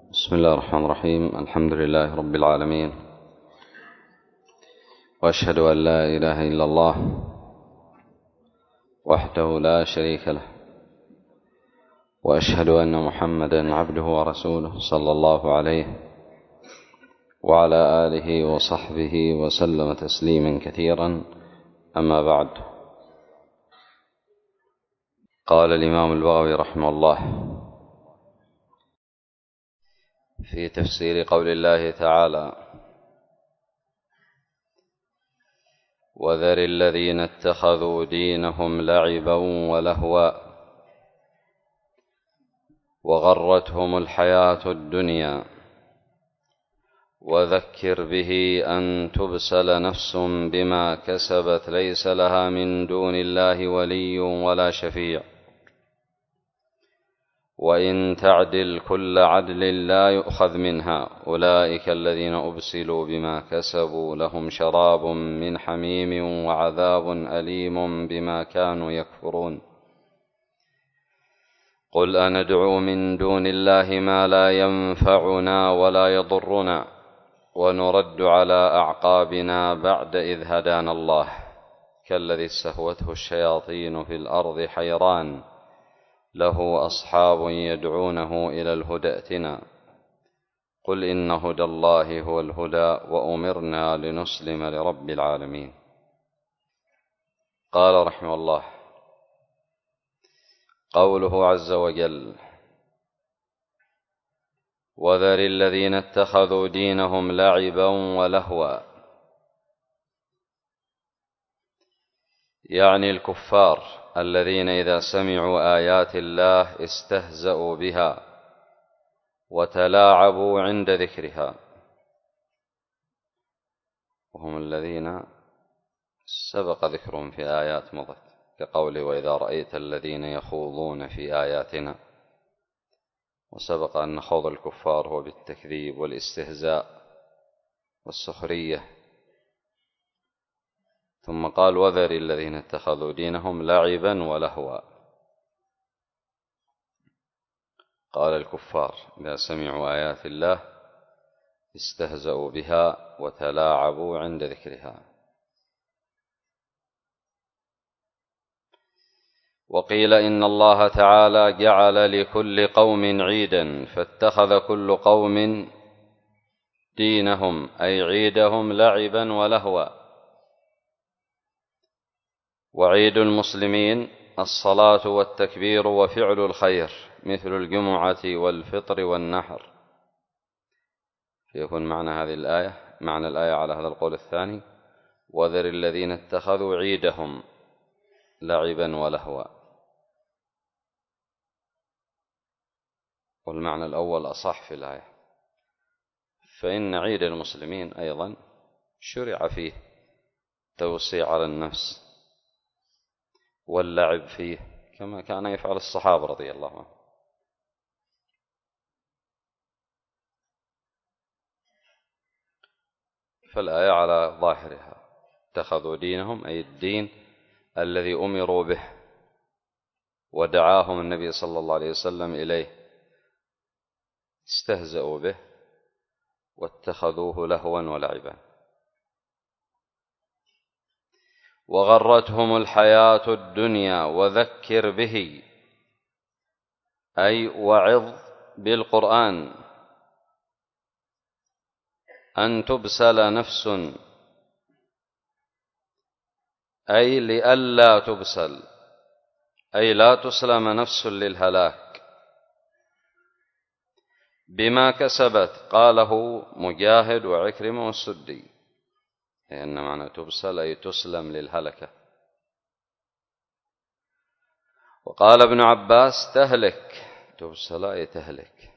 بسم الله الرحمن الرحيم. الحمد لله رب العالمين، وأشهد أن لا إله إلا الله وحده لا شريك له، وأشهد أن محمدا عبده ورسوله صلى الله عليه وعلى آله وصحبه وسلم تسليما كثيرا. أما بعد، قال الإمام البغوي رحمه الله في تفسير قول الله تعالى: وذر الذين اتخذوا دينهم لعبا ولهوا وغرتهم الحياة الدنيا وذكر به أن تبسل نفس بما كسبت ليس لها من دون الله ولي ولا شفيع، وإن تعدل كل عدل لا يؤخذ منها. أولئك الذين أبسلوا بما كسبوا لهم شراب من حميم وعذاب أليم بما كانوا يكفرون. قل أندعو من دون الله ما لا ينفعنا ولا يضرنا ونرد على أعقابنا بعد إذ هدانا الله، كالذي استهوته الشياطين في الأرض حيران له أصحاب يدعونه إلى الهدى ائتنا. قل إن هدى الله هو الهدى وأمرنا لنسلم لرب العالمين. قال رحمه الله: قوله عز وجل: وذر الذين اتخذوا دينهم لعبا ولهوا، يعني الكفار الذين إذا سمعوا آيات الله استهزأوا بها وتلاعبوا عند ذكرها، وهم الذين سبق ذكرهم في آيات مضت، كقوله: وإذا رأيت الذين يخوضون في آياتنا. وسبق أن خوض الكفار هو بالتكذيب والاستهزاء والسخرية. ثم قال: وذر الذين اتخذوا دينهم لعبا ولهوا. قال: الكفار إذا سمعوا آيات الله استهزأوا بها وتلاعبوا عند ذكرها. وقيل إن الله تعالى جعل لكل قوم عيدا، فاتخذ كل قوم دينهم أي عيدهم لعبا ولهوا. وعيد المسلمين الصلاة والتكبير وفعل الخير مثل الجمعة والفطر والنحر. يكون معنى هذه الآية، معنى الآية على هذا القول الثاني: وذر الذين اتخذوا عيدهم لعبا ولهوا. والمعنى الأول أصح في الآية، فإن عيد المسلمين أيضا شرع فيه توسيع على النفس واللعب فيه كما كان يفعل الصحابة رضي الله عنهم. فالآية على ظاهرها: اتخذوا دينهم أي الدين الذي أمروا به ودعاهم النبي صلى الله عليه وسلم إليه، استهزأوا به واتخذوه لهوا ولعبا. وغرتهم الحياة الدنيا وذكر به أي وعظ بالقرآن أن تبسل نفس أي لئلا تبسل، أي لا تسلم نفس للهلاك بما كسبت. قاله مجاهد وعكرمة والسدي، لأن معنى تبسل أي تسلم للهلكة. وقال ابن عباس: تهلك، تبسل أي تهلك.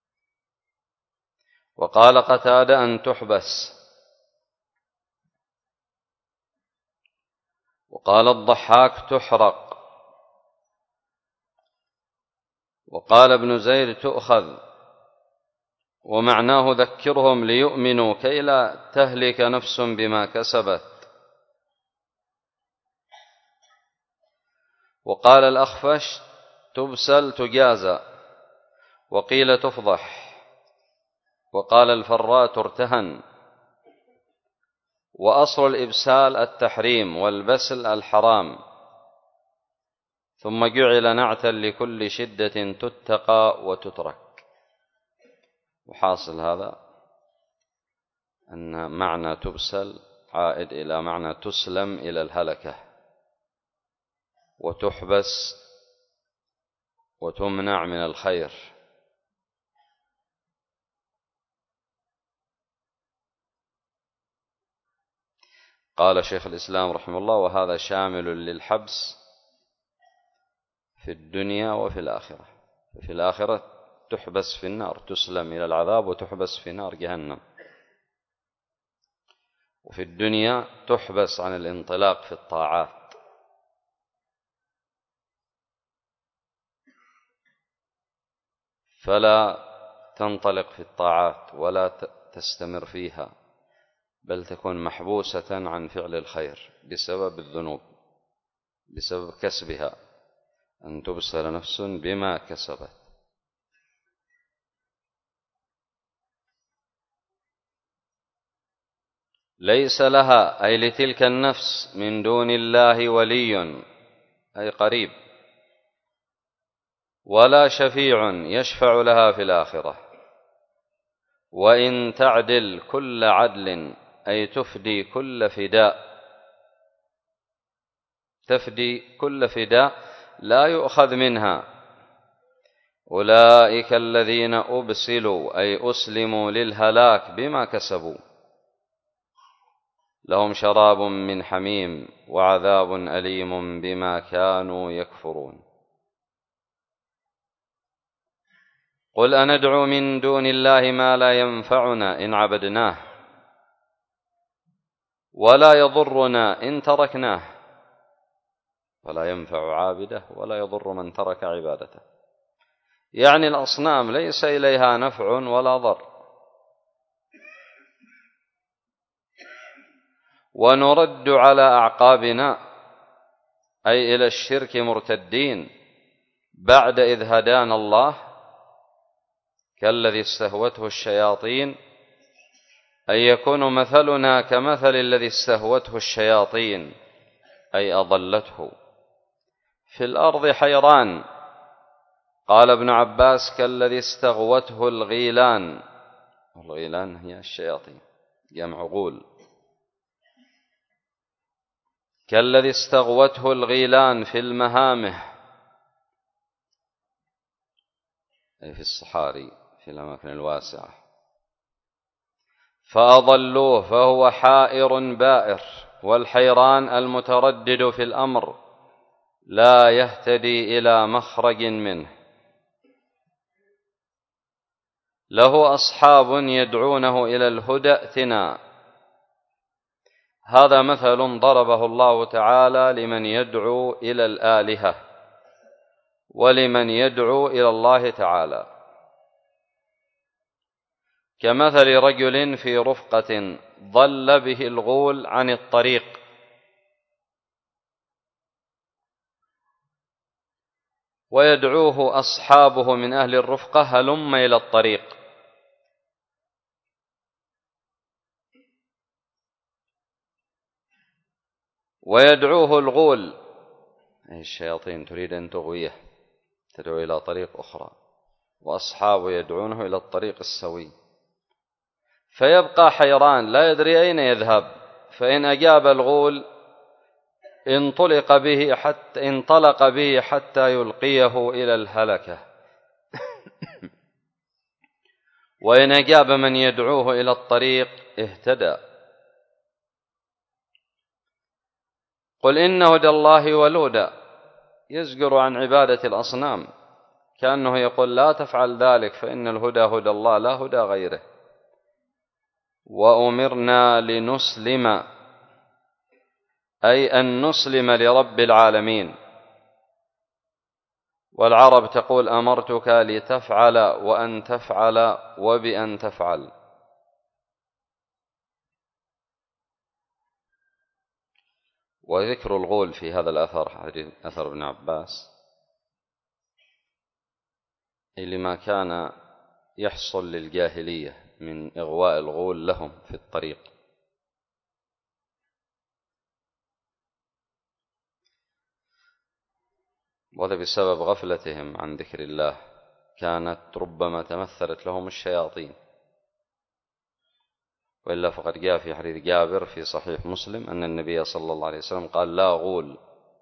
وقال قتادة: أن تحبس. وقال الضحاك: تحرق. وقال ابن زيد: تؤخذ. ومعناه ذكرهم ليؤمنوا كي لا تهلك نفس بما كسبت. وقال الأخفش: تبسل تجازى. وقيل تفضح. وقال الفراء ترتهن. وأصل الإبسال التحريم والبسل الحرام، ثم جعل نعتا لكل شدة تتقى وتترك. وحاصل هذا أن معنى تبسل عائد إلى معنى تسلم إلى الهلكة، وتحبس وتمنع من الخير. قال شيخ الإسلام رحمه الله: وهذا شامل للحبس في الدنيا وفي الآخرة. في الآخرة تحبس في النار، تسلم إلى العذاب وتحبس في نار جهنم. وفي الدنيا تحبس عن الانطلاق في الطاعات، فلا تنطلق في الطاعات ولا تستمر فيها، بل تكون محبوسة عن فعل الخير بسبب الذنوب، بسبب كسبها، أن تبصر نفس بما كسبت. ليس لها أي لتلك النفس من دون الله ولي أي قريب، ولا شفيع يشفع لها في الآخرة. وإن تعدل كل عدل أي تفدي كل فداء، تفدي كل فداء لا يؤخذ منها. أولئك الذين أبسلوا أي أسلموا للهلاك بما كسبوا، لهم شراب من حميم وعذاب أليم بما كانوا يكفرون. قل أندعو من دون الله ما لا ينفعنا إن عبدناه، ولا يضرنا إن تركناه. ولا ينفع عابده ولا يضر من ترك عبادته، يعني الأصنام ليس إليها نفع ولا ضر. ونرد على أعقابنا أي إلى الشرك مرتدين بعد إذ هدانا الله، كالذي استهوته الشياطين، أي يكون مثلنا كمثل الذي استهوته الشياطين أي أضلته في الأرض حيران. قال ابن عباس: كالذي استغوته الغيلان. الغيلان هي الشياطين، جمع غول. كالذي استغوته الغيلان في المهامه أي في الصحاري، في الأماكن الواسعة، فأضلوه، فهو حائر بائر. والحيران المتردد في الأمر لا يهتدي إلى مخرج منه. له أصحاب يدعونه إلى الهدى ائتنا. هذا مثل ضربه الله تعالى لمن يدعو إلى الآلهة ولمن يدعو إلى الله تعالى، كمثل رجل في رفقة ضل به الغول عن الطريق، ويدعوه أصحابه من أهل الرفقة: هلم إلى الطريق. ويدعوه الغول أي الشياطين تريد أن تغويه، تدعو إلى طريق أخرى، وأصحابه يدعونه إلى الطريق السوي، فيبقى حيران لا يدري أين يذهب. فإن أجاب الغول انطلق به حتى يلقيه إلى الهلكة، وإن أجاب من يدعوه إلى الطريق اهتدى. قل إن هدى الله والهدى، يزجر عن عبادة الأصنام، كأنه يقول: لا تفعل ذلك، فإن الهدى هدى الله لا هدى غيره. وأمرنا لنسلم أي أن نسلم لرب العالمين. والعرب تقول: أمرتك لتفعل وأن تفعل وبأن تفعل. وذكر الغول في هذا الأثر، حديث أثر ابن عباس، لما كان يحصل للجاهلية من إغواء الغول لهم في الطريق. وهذا بسبب غفلتهم عن ذكر الله، كانت ربما تمثلت لهم الشياطين. وإلا فقد جاء في حديث جابر في صحيح مسلم أن النبي صلى الله عليه وسلم قال: لا غول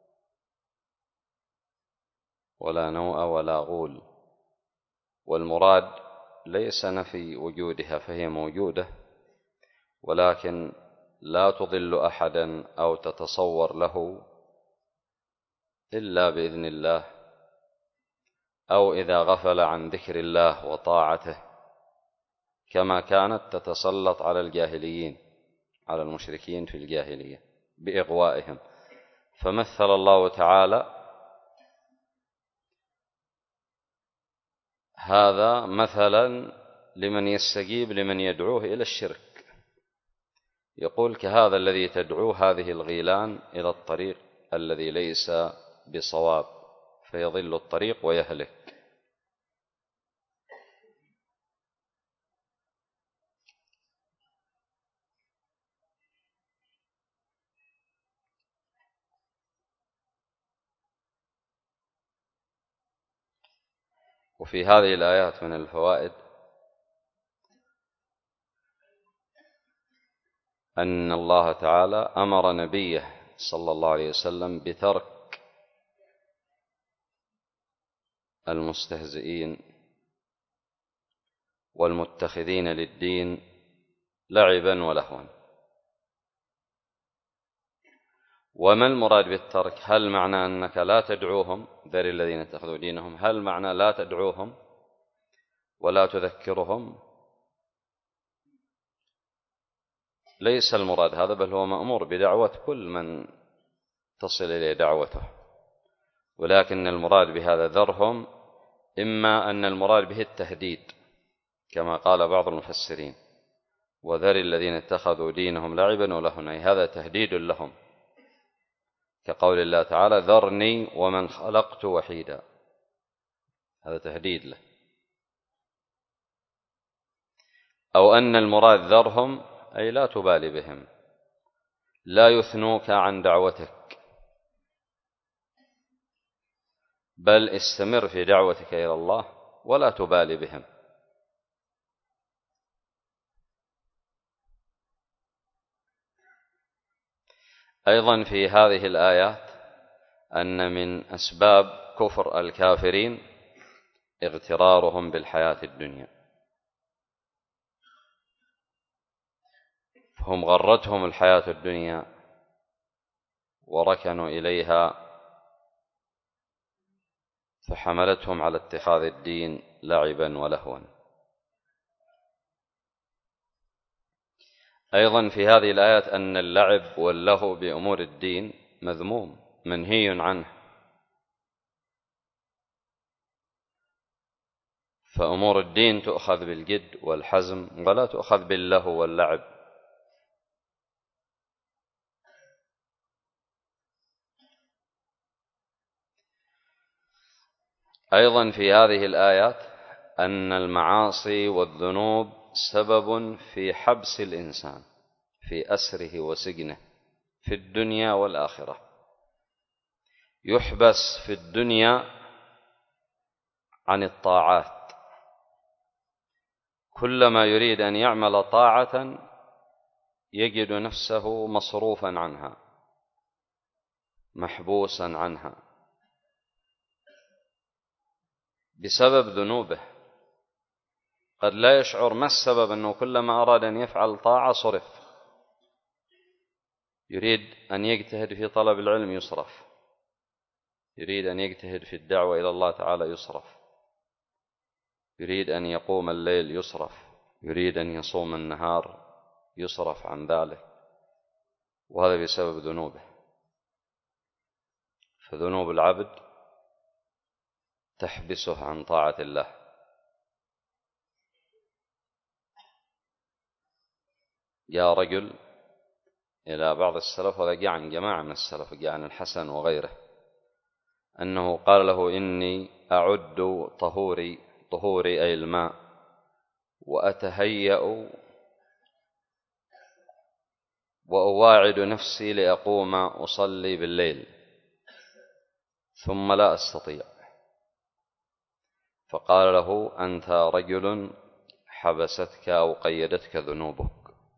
ولا نوء ولا غول. والمراد ليس نفي وجودها، فهي موجودة، ولكن لا تضل أحدا أو تتصور له إلا بإذن الله، أو إذا غفل عن ذكر الله وطاعته، كما كانت تتسلط على الجاهليين، على المشركين في الجاهلية بإغوائهم. فمثل الله تعالى هذا مثلا لمن يستجيب لمن يدعوه إلى الشرك، يقول: كهذا الذي تدعوه هذه الغيلان إلى الطريق الذي ليس بصواب، فيضل الطريق ويهلك. وفي هذه الآيات من الفوائد أن الله تعالى أمر نبيه صلى الله عليه وسلم بترك المستهزئين والمتخذين للدين لعبا ولهوا. وما المراد بالترك؟ هل معنى أنك لا تدعوهم، ذر الذين اتخذوا دينهم، هل معنى لا تدعوهم ولا تذكرهم؟ ليس المراد هذا، بل هو مأمور بدعوة كل من تصل إليه دعوته. ولكن المراد بهذا ذرهم، إما أن المراد به التهديد كما قال بعض المفسرين: وذر الذين اتخذوا دينهم لعبا ولهوا، أي هذا تهديد لهم، كقول الله تعالى: ذرني ومن خلقت وحيدا، هذا تهديد له. أو أن المراد ذرهم أي لا تبالي بهم، لا يثنوك عن دعوتك، بل استمر في دعوتك إلى الله ولا تبالي بهم. أيضا في هذه الآيات أن من أسباب كفر الكافرين اغترارهم بالحياة الدنيا، فهم غرتهم الحياة الدنيا وركنوا إليها، فحملتهم على اتخاذ الدين لعبا ولهوا. أيضا في هذه الآيات أن اللعب واللهو بأمور الدين مذموم منهي عنه، فأمور الدين تؤخذ بالجد والحزم ولا تؤخذ باللهو واللعب. أيضا في هذه الآيات أن المعاصي والذنوب سبب في حبس الإنسان، في أسره وسجنه في الدنيا والآخرة. يحبس في الدنيا عن الطاعات، كلما يريد أن يعمل طاعة يجد نفسه مصروفا عنها، محبوسا عنها بسبب ذنوبه. قد لا يشعر ما السبب، أنه كلما أراد أن يفعل طاعة صرف، يريد أن يجتهد في طلب العلم يصرف، يريد أن يجتهد في الدعوة إلى الله تعالى يصرف، يريد أن يقوم الليل يصرف، يريد أن يصوم النهار يصرف عن ذلك، وهذا بسبب ذنوبه. فذنوب العبد تحبسه عن طاعة الله. جاء رجل إلى بعض السلف، وهذا جاء عن جماعة من السلف، جاء عن الحسن وغيره، أنه قال له: إني أعد طهوري أي الماء وأتهيأ وأواعد نفسي لأقوم أصلي بالليل ثم لا أستطيع، فقال له: أنت رجل حبستك أو قيدتك ذنوبك،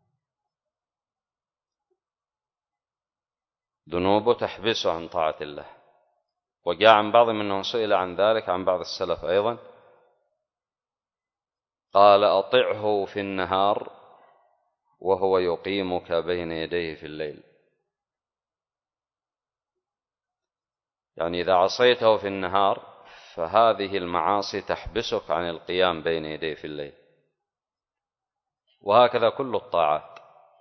ذنوبه تحبسه عن طاعة الله. وجاء عن بعض منهم سئل عن ذلك عن بعض السلف أيضا، قال: أطعه في النهار وهو يقيمك بين يديه في الليل. يعني إذا عصيته في النهار فهذه المعاصي تحبسك عن القيام بين يديه في الليل. وهكذا كل الطاعات،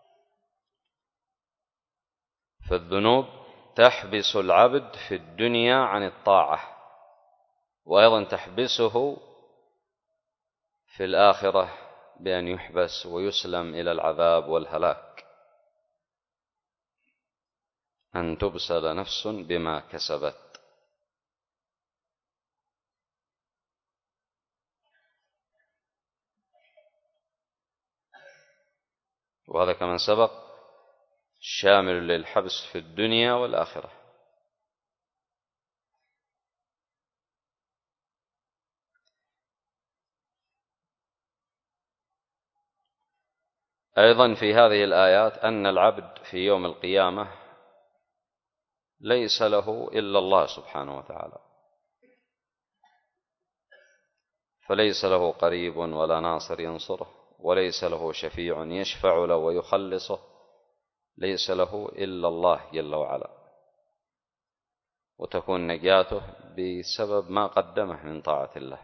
فالذنوب تحبس العبد في الدنيا عن الطاعة، وأيضا تحبسه في الآخرة بأن يحبس ويسلم إلى العذاب والهلاك، أن تبسل نفس بما كسبت. وهذا كما سبق شامل للحبس في الدنيا والآخرة. أيضا في هذه الآيات أن العبد في يوم القيامة ليس له إلا الله سبحانه وتعالى، فليس له قريب ولا ناصر ينصره، وليس له شفيع يشفع له ويخلصه، ليس له إلا الله جل وعلا، وتكون نجاته بسبب ما قدمه من طاعة الله.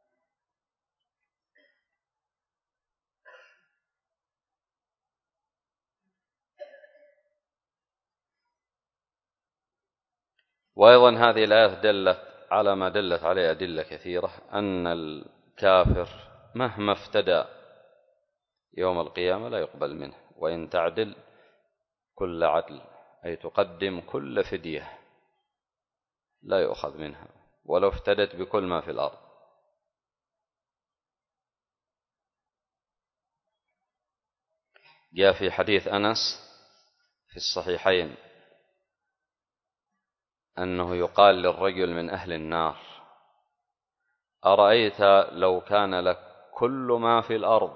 وأيضا هذه الآية دلت على ما دلت عليه أدلة كثيرة، أن الكافر مهما افتدى يوم القيامة لا يقبل منه، وإن تعدل كل عدل، أي تقدم كل فدية لا يؤخذ منها ولو افتدت بكل ما في الأرض. جاء في حديث أنس في الصحيحين أنه يقال للرجل من أهل النار: أرأيت لو كان لك كل ما في الأرض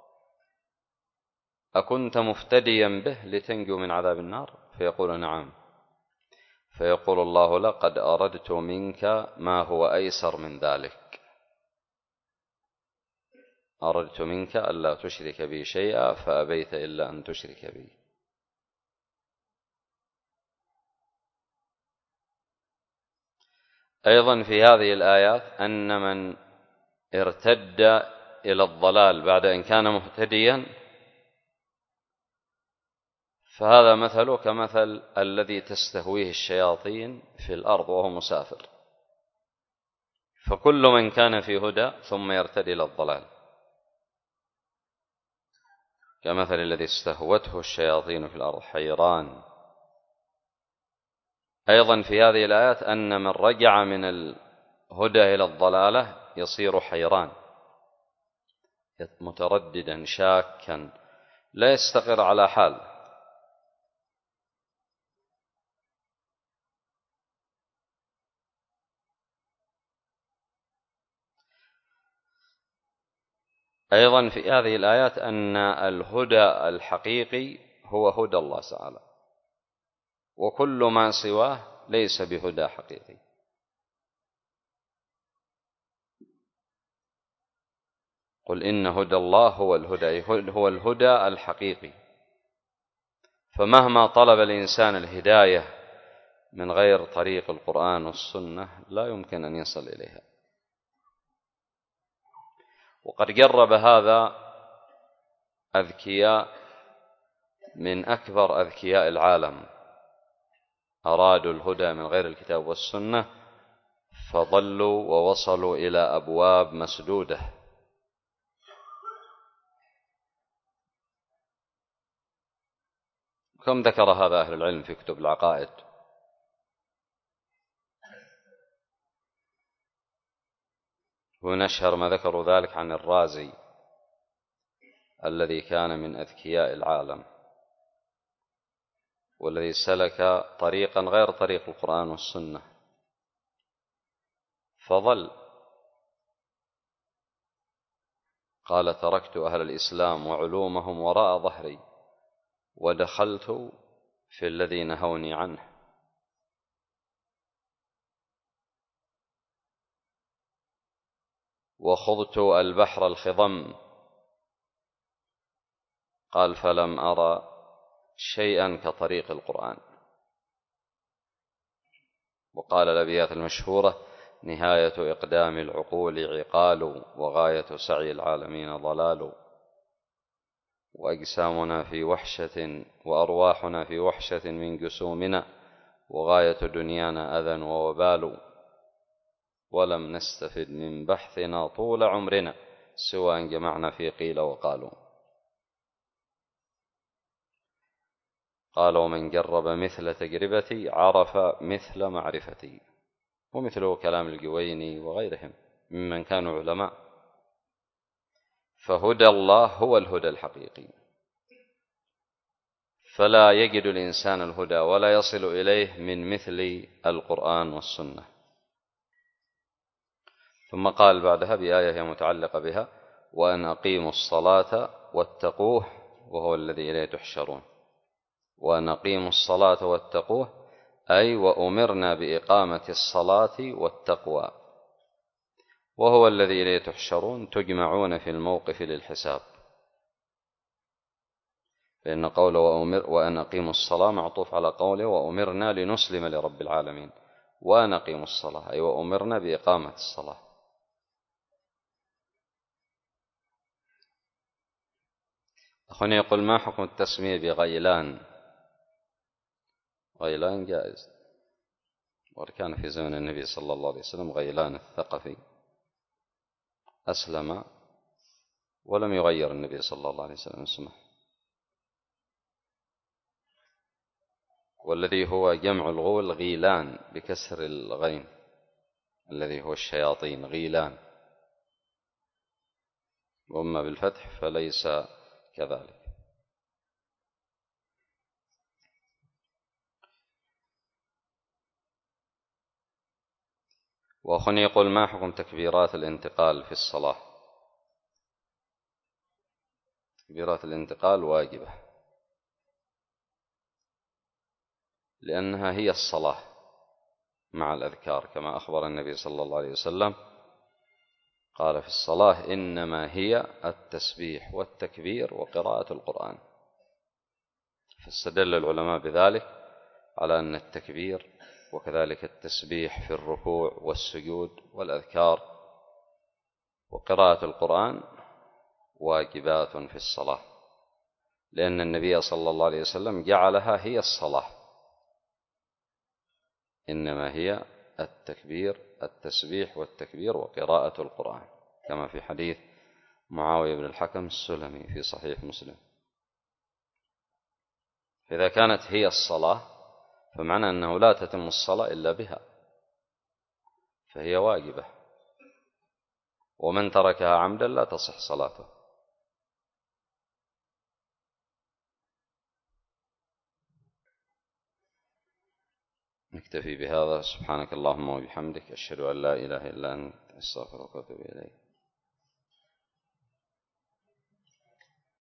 أكنت مفتديا به لتنجو من عذاب النار؟ فيقول: نعم. فيقول الله: لقد أردت منك ما هو أيسر من ذلك، أردت منك ألا تشرك بي شيئا فأبيت إلا أن تشرك بي. أيضا في هذه الآيات أن من ارتد إلى الضلال بعد أن كان مهتديا فهذا مثله كمثل الذي تستهويه الشياطين في الأرض وهو مسافر، فكل من كان في هدى ثم يرتدي إلى الضلال كمثل الذي استهوته الشياطين في الأرض حيران. أيضا في هذه الآيات أن من رجع من الهدى إلى الضلالة يصير حيران مترددا شاكا لا يستقر على حال. أيضا في هذه الآيات أن الهدى الحقيقي هو هدى الله تعالى، وكل ما سواه ليس بهدى حقيقي. قل إن هدى الله هو الهدى الحقيقي. فمهما طلب الإنسان الهداية من غير طريق القرآن والسنة لا يمكن أن يصل إليها. وقد جرب هذا أذكياء من أكبر أذكياء العالم، أرادوا الهدى من غير الكتاب والسنة فضلوا ووصلوا إلى أبواب مسدودة. كم ذكر هذا أهل العلم في كتب العقائد. ومن أشهر ما ذكروا ذلك عن الرازي الذي كان من أذكياء العالم، والذي سلك طريقا غير طريق القرآن والسنة، فظل قال: تركت أهل الإسلام وعلومهم وراء ظهري ودخلت في الذي نهوني عنه. وخضت البحر الخضم، قال: فلم أرى شيئا كطريق القرآن. وقال الأبيات المشهورة: نهاية إقدام العقول عقال، وغاية سعي العالمين ضلال، وأجسامنا في وحشة وأرواحنا في وحشة من جسومنا، وغاية دنيانا أذى ووبال، ولم نستفد من بحثنا طول عمرنا سوى أن جمعنا في قيل وقالوا. قال: ومن جرب مثل تجربتي عرف مثل معرفتي. ومثله كلام الجويني وغيرهم ممن كانوا علماء. فهدى الله هو الهدى الحقيقي، فلا يجد الإنسان الهدى ولا يصل إليه من مثل القرآن والسنة. ثم قال بعدها بآية هي متعلقة بها: وأن أقيموا الصلاة واتقوه وهو الذي إليه تحشرون. وأن أقيموا الصلاة واتقوه أي وأمرنا بإقامة الصلاة والتقوى، وهو الذي إليه تحشرون، تجمعون في الموقف للحساب. فإن قوله وأن أقيموا الصلاة معطوف على قوله وأمرنا لنسلم لرب العالمين، وأن أقيموا الصلاة أي وأمرنا بإقامة الصلاة. أخونا يقول: ما حكم التسمية بغيلان؟ غيلان جائز، وكان في زمن النبي صلى الله عليه وسلم غيلان الثقفي أسلم ولم يغير النبي صلى الله عليه وسلم اسمه، والذي هو جمع الغول غيلان بكسر الغين، الذي هو الشياطين غيلان، وأما بالفتح فليس كذلك. وأخونا يقول: ما حكم تكبيرات الانتقال في الصلاة؟ تكبيرات الانتقال واجبة، لأنها هي الصلاة مع الأذكار، كما أخبر النبي صلى الله عليه وسلم قال في الصلاة: إنما هي التسبيح والتكبير وقراءة القرآن. فاستدل العلماء بذلك على أن التكبير وكذلك التسبيح في الركوع والسجود والأذكار وقراءة القرآن واجبات في الصلاة، لأن النبي صلى الله عليه وسلم جعلها هي الصلاة. إنما هي التكبير التسبيح والتكبير وقراءة القرآن، كما في حديث معاوية بن الحكم السلمي في صحيح مسلم. فإذا كانت هي الصلاة فمعنى أنه لا تتم الصلاة إلا بها، فهي واجبة، ومن تركها عمدا لا تصح صلاته. نكتفي بهذا. سبحانك اللهم وبحمدك، أشهد أن لا إله إلا أنت، أستغفرك وأتوب إليك.